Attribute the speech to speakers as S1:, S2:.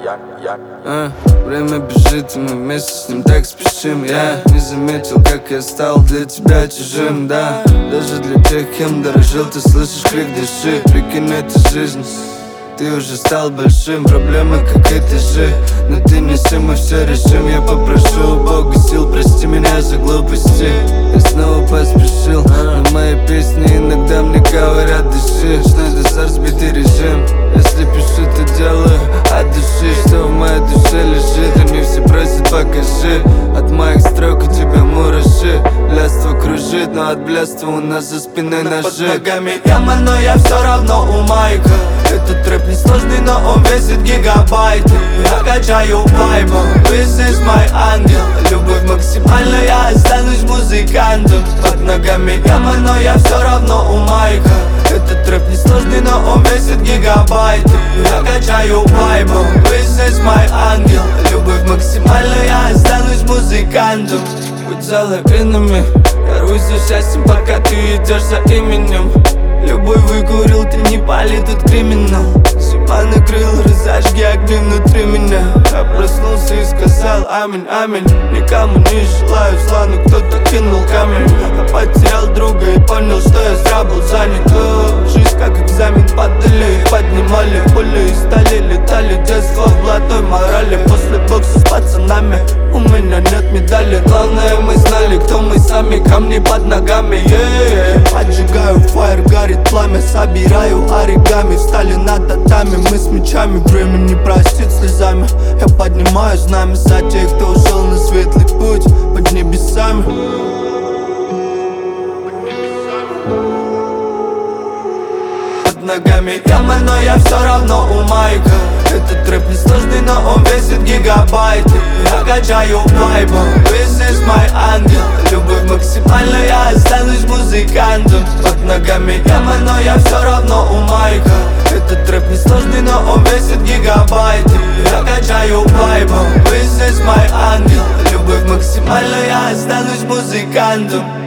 S1: Время бежит, и мы вместе с ним так спешим. Я не заметил, как я стал для тебя чужим, да. Даже для тех, кем дорожил, ты слышишь крик души. Прикинь, это жизнь, ты уже стал большим. Проблемы, как и ты же, но ты неси, мы все решим. Я попрошу у Бога сил, прости меня за глупости. Я снова поспешил, но мои песни иногда мне говорят: дыши. Надо разбитый режим. Если пишу, то делаю от души. Что в моей душе лежит, они все просят: покажи. От моих строк у тебя мураши. Блядство кружит, но от блядства у нас за спиной ножи. Под ногами яма, но я все равно у майка. Этот рэп не сложный, но он весит гигабайты. Я качаю вайбом, this is my ангел. Любовь максимально, я останусь музыкантом. Под ногами яма, но я все равно у майка. Этот рэп не сложный, но он весит гигабайты. Я качаю вайбом, this is my ангел. Любовь максимально, я останусь музыкантом. Будь заловинами, я рвусь за счастьем, пока ты идешь за именем. Любой выкурил, ты не пали, тут криминал. Зима накрыла, разожги огни внутри меня. Я проснулся и сказал аминь, аминь. Никому не желаю зла, но кто-то кинул камень. Я потерял друга и понял, что я зря был занят. Жизнь как экзамен, падали и поднимали пули. И стали, летали, детство в блатной морали. После бокса с пацанами у меня нет медали. Главное, мы знали, кто мы сами, камни под ногами. Поджигаю фаер, горит пламя, собираю оригами. Встали на татами, мы с мечами. Время не простит слезами. Я поднимаю знамя за тех, кто ушел на светлый путь под небесами. Под ногами яма, но я все равно у майка. Этот рэп не сложный, но он весит гигабайты. Я качаю вайбом, this is my ангел. Любовь максимально, я останусь музыкантом. Под ногами яма, но я все равно у майка. Этот рэп не сложный, но он весит гигабайты. Я качаю вайбом, this is my ангел. Любовь максимально, я останусь музыкантом.